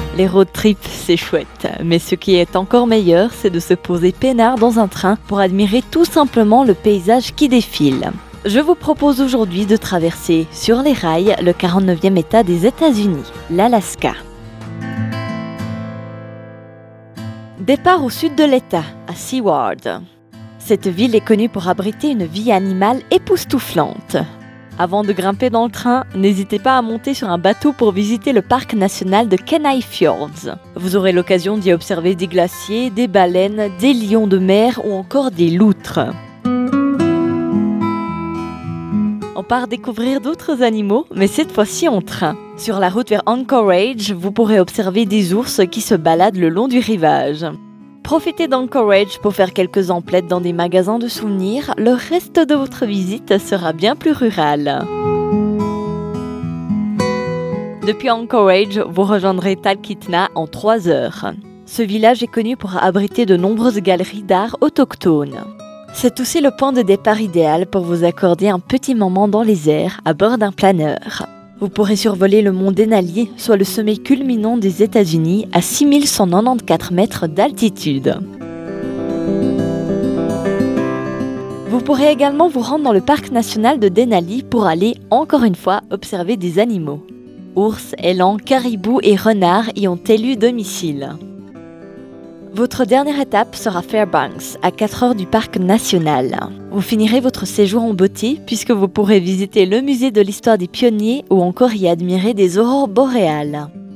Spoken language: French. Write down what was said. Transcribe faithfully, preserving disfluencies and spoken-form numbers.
Les road trips, c'est chouette, mais ce qui est encore meilleur, c'est de se poser peinard dans un train pour admirer tout simplement le paysage qui défile. Je vous propose aujourd'hui de traverser sur les rails le quarante-neuvième État des États-Unis, l'Alaska. Départ au sud de l'État, à Seward. Cette ville est connue pour abriter une vie animale époustouflante. Avant de grimper dans le train, n'hésitez pas à monter sur un bateau pour visiter le parc national de Kenai Fjords. Vous aurez l'occasion d'y observer des glaciers, des baleines, des lions de mer ou encore des loutres. On part découvrir d'autres animaux, mais cette fois-ci en train. Sur la route vers Anchorage, vous pourrez observer des ours qui se baladent le long du rivage. Profitez d'Anchorage pour faire quelques emplettes dans des magasins de souvenirs. Le reste de votre visite sera bien plus rural. Depuis Anchorage, vous rejoindrez Talkeetna en trois heures. Ce village est connu pour abriter de nombreuses galeries d'art autochtones. C'est aussi le point de départ idéal pour vous accorder un petit moment dans les airs à bord d'un planeur. Vous pourrez survoler le mont Denali, soit le sommet culminant des États-Unis, à six mille cent quatre-vingt-quatorze mètres d'altitude. Vous pourrez également vous rendre dans le parc national de Denali pour aller, encore une fois, observer des animaux. Ours, élans, caribous et renards y ont élu domicile. Votre dernière étape sera Fairbanks, à quatre heures du parc national. Vous finirez votre séjour en beauté puisque vous pourrez visiter le musée de l'histoire des pionniers ou encore y admirer des aurores boréales.